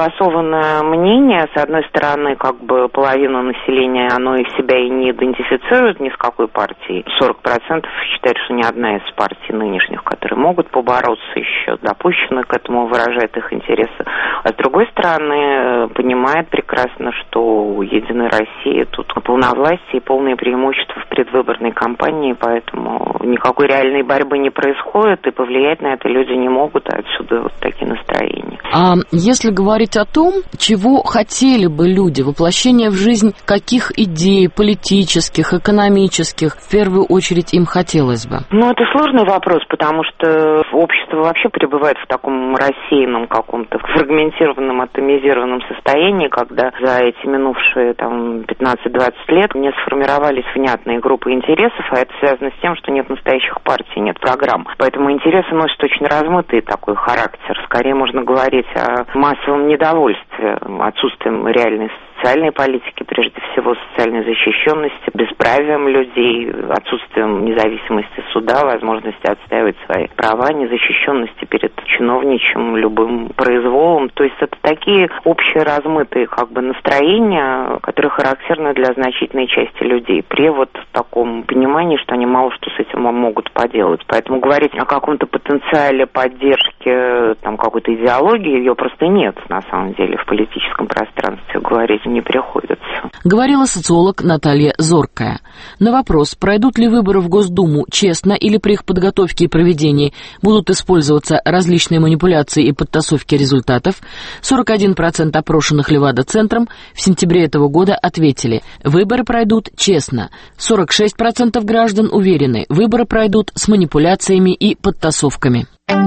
[SPEAKER 3] согласованное мнение. С одной стороны, как бы половина населения, оно и себя и не идентифицирует ни с какой партией. 40% считают, что ни одна из партий нынешних, которые могут побороться, еще допущены к этому, выражает их интересы. А с другой стороны, понимает прекрасно, что у «Единой России» тут полновластие и полные преимущества в предвыборной кампании, поэтому никакой реальной борьбы не происходит, и повлиять на это люди не могут, а отсюда вот такие настроения.
[SPEAKER 4] А если говорить о том, чего хотели бы люди, воплощение в жизнь каких идей политических, экономических, в первую очередь им хотелось бы?
[SPEAKER 3] Это сложный вопрос, потому что общество вообще пребывает в таком рассеянном каком-то фрагментированном, атомизированном состоянии, когда за эти минувшие 15-20 лет не сформировались внятные группы интересов, а это связано с тем, что нет настоящих партий, нет программ. Поэтому интересы носят очень размытый такой характер. Скорее можно говорить о массовом недовольстве, отсутствием реальной социальной политики, прежде всего социальной защищенности, бесправием людей, отсутствием независимости суда, возможности отстаивать свои права, незащищенности перед чиновничьим любым произволом. То есть это такие общие размытые настроения, которые характерны для значительной части людей, при таком понимании, что они мало что с этим могут поделать. Поэтому говорить о каком-то потенциале поддержки какой-то идеологии, ее просто нет на самом деле в политическом пространстве, говорить не приходится.
[SPEAKER 4] Говорила социолог Наталья Зоркая. На вопрос, пройдут ли выборы в Госдуму честно или при их подготовке и проведении будут использоваться различные манипуляции и подтасовки результатов, 41% опрошенных Левада-центром в сентябре этого года ответили, выборы пройдут честно. 46% граждан уверены, выборы пройдут с манипуляциями и подтасовками.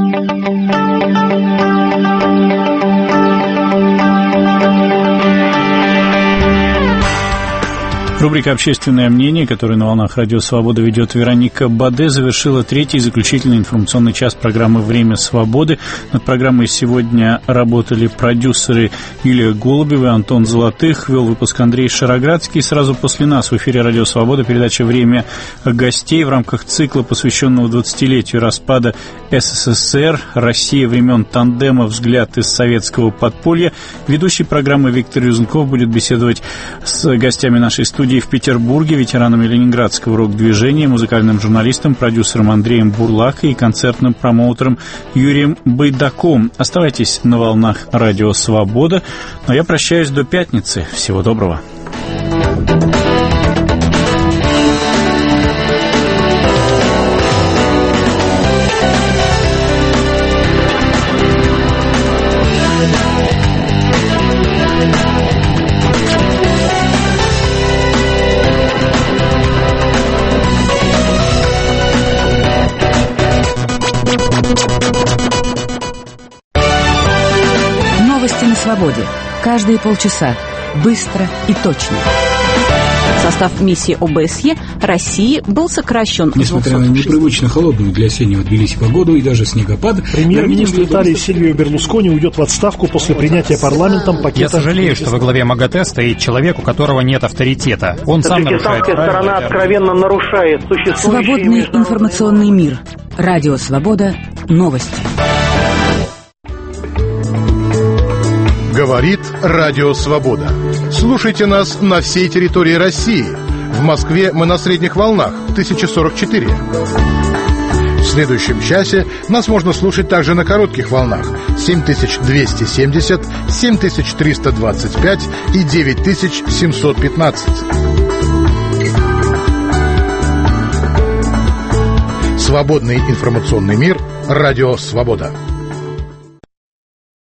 [SPEAKER 1] Рубрика «Общественное мнение», которую на волнах Радио Свобода ведет Вероника Баде, завершила третий и заключительный информационный час программы «Время свободы». Над программой сегодня работали продюсеры Юлия Голубева и Антон Золотых. Вел выпуск Андрей Шароградский. Сразу после нас в эфире Радио Свобода передача «Время гостей» в рамках цикла, посвященного 20-летию распада СССР. Россия времен тандема «Взгляд из советского подполья». Ведущий программы Виктор Юзенков будет беседовать с гостями нашей студии в Петербурге, ветеранами ленинградского рок-движения, музыкальным журналистом, продюсером Андреем Бурлакой и концертным промоутером Юрием Байдаком. Оставайтесь на волнах Радио Свобода. Но я прощаюсь до пятницы. Всего доброго.
[SPEAKER 8] Новости на свободе. Каждые полчаса. Быстро и точно.
[SPEAKER 11] Состав миссии ОБСЕ России был сокращен.
[SPEAKER 6] Несмотря на непривычно холодную для осеннего Тбилиси погоду и даже снегопад,
[SPEAKER 7] премьер-министр Италии Сильвио Берлускони уйдет в отставку после принятия парламентом пакета...
[SPEAKER 10] Я сожалею, что во главе МАГАТЭ стоит человек, у которого нет авторитета. Он сам нарушает правила.
[SPEAKER 7] Сторона откровенно нарушает существующие...
[SPEAKER 8] Свободный информационный мир. Радио Свобода. Новости.
[SPEAKER 12] Говорит Радио Свобода. Слушайте нас на всей территории России. В Москве мы на средних волнах 1044. В следующем часе нас можно слушать также на коротких волнах 7270, 7325 и 9715. Свободный информационный мир. Радио Свобода.